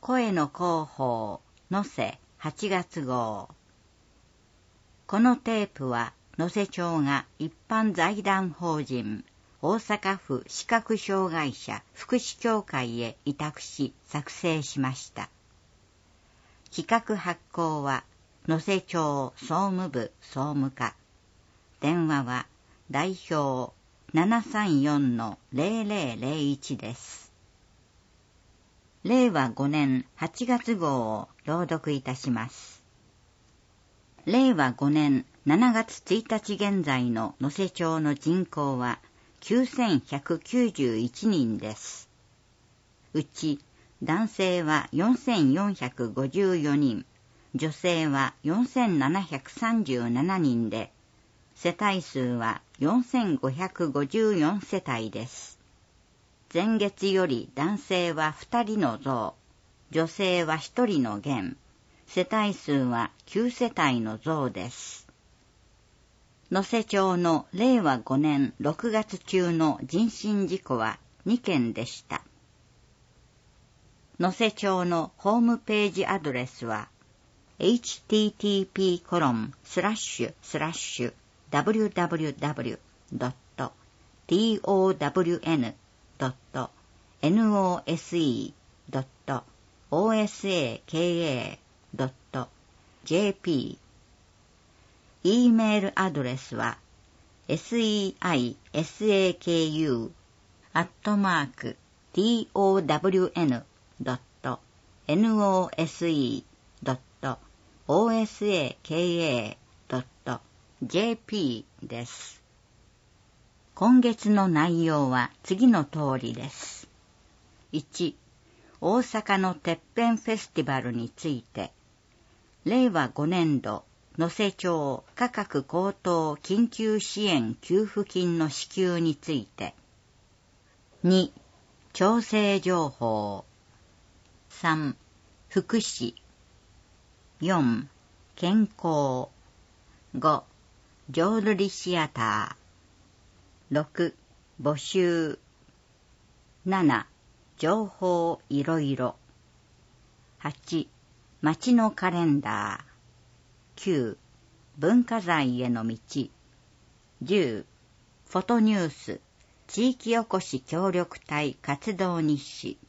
声の広報能勢8月号。このテープは能勢町が一般財団法人大阪府視覚障害者福祉協会へ委託し作成しました。企画発行は能勢町総務部総務課。電話は代表 734-0001 です。令和5年8月号を朗読いたします。令和5年7月1日現在の能勢町の人口は9191人です。うち男性は4454人、女性は4737人で、世帯数は4554世帯です。前月より男性は2人の増、女性は1人の減、世帯数は9世帯の増です。能勢町の令和5年6月中の人身事故は2件でした。能勢町のホームページアドレスは http://www.town.osaka.jp。 E メールアドレスは seiasaku@town.osaka.jp です。今月の内容は次の通りです。1、大阪のてっぺんフェスティバルについて、令和5年度能勢町価格高騰緊急支援給付金の支給について。2、調整情報。3、福祉。4、健康。5、浄瑠璃シアター。6、募集。7、情報いろいろ。8、街のカレンダー。9、文化財への道。10、フォトニュース、地域おこし協力隊活動日誌。